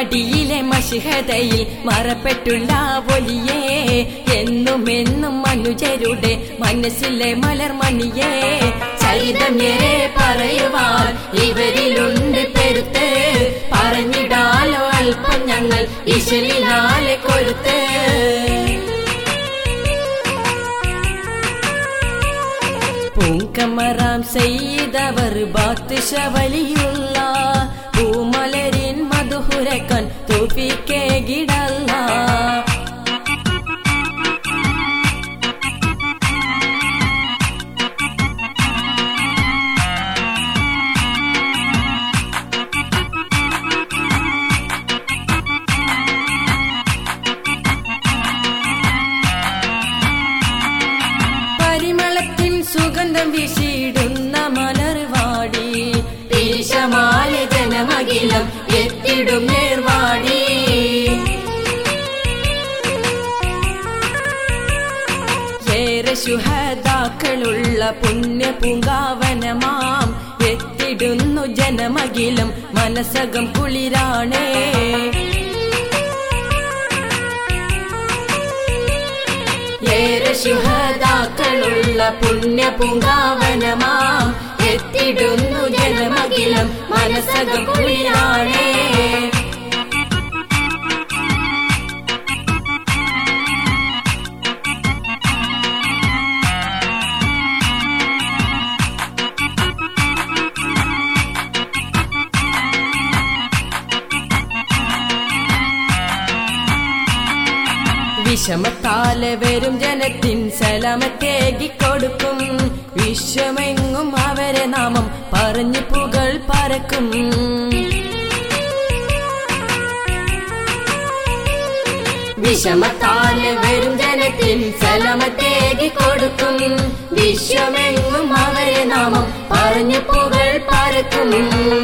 ഏർവടിയിലെ മഷിഹതയിൽ മറപ്പെട്ടുള്ള ഒലിയേ, എന്നുമെന്നും മനുജരുടെ മനസ്സിലെ മലർമണിയേ. ചരിതമേറെ പറയുവാൻ ഇവരിലുണ്ട് പെരുത്ത്, പറഞ്ഞിടാലോ അല്പം ഞങ്ങൾ ഇശലിനാലെ കൊരുത്ത്. പൂങ്കമറാം സെയ്തവർ ബാത്തുശവലിയുള്ള പൂമലരിൻ മധുഹുരക്കൻ തോഫീക്കേകിടല്ല. പരിമളത്തിൻ സുഗന്ധം വീശിടുന്ന മലർവാടി, പീശമാല ജനമകിലം എത്തിടും നേർവാടി. ഏറെ ശുഹദാക്കളുള്ള പുണ്യ പൂങ്കാവനമാം എത്തിടുന്നു ജനമകിലം മനസ്സകം കുളിരാണേ. ഏറെ ശുഹദാക്കളുള്ള പുണ്യ പൂങ്കാവനമാം എത്തിടുന്നു ജനമകിലം മനസ്സകം കുളിരാണേ. വിഷമത്താലെ വരും ജനത്തിൻ സലാമത്തേകിക്കൊടുക്കും, വിശ്വമെങ്ങും അവരെ നാമം പറഞ്ഞു പുകൾ പരക്കും. വിഷമത്താലെ വരും ജനത്തിൻ സലാമത്തേകിക്കൊടുക്കും, വിശ്വമെങ്ങും അവരെ നാമം പറഞ്ഞു പുകൾ പരക്കും.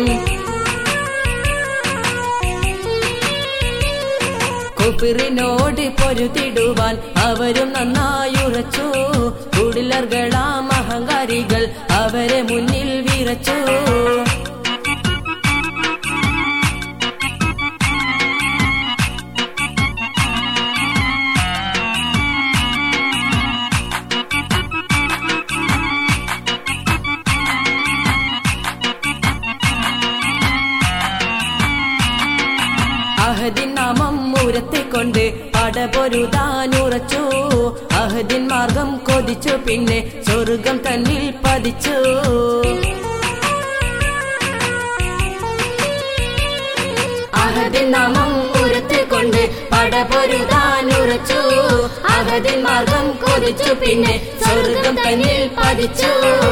കുഫിറിനോട് പൊരുതിടുവാൻ അവരും നന്നായുറച്ചു, കുടിലർകളാം അഹങ്കാരികൾ അവരെ മുന്നിൽ വിറച്ചു. അഹദിൻ നാമം മൂരത്തെ കൊണ്ട് പടപൊരുതാനുറച്ചു, അഹദിൻ മാർഗം കൊതിച്ചു പിന്നെ സ്വർഗം തന്നിൽ പതിച്ചു. അഹദിൻ നാമം മൂരത്തെ കൊണ്ട് പടപൊരുതാനുറച്ചു, അഹദിൻ മാർഗം കൊതിച്ചു പിന്നെ സ്വർഗം തന്നിൽ പതിച്ചു.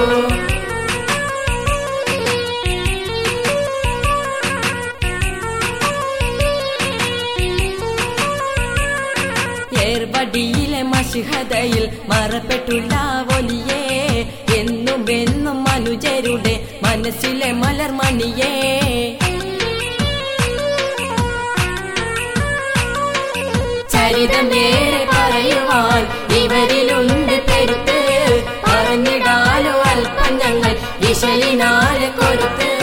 ഏർവടിയിലെ മഷിഹതയിൽ മറപ്പെട്ടുള്ള ഒലിയേ, എന്നുമെന്നും മനുജരുടെ മനസ്സിലെ മലർമണിയേ. ചരിതമേറെ പറയുവാൻ ഇവരിലുണ്ട് പെരുത്ത്, പറഞ്ഞിടാലോ അല്പം ഞങ്ങൾ ഇശലിനാലെ കൊരുത്ത്.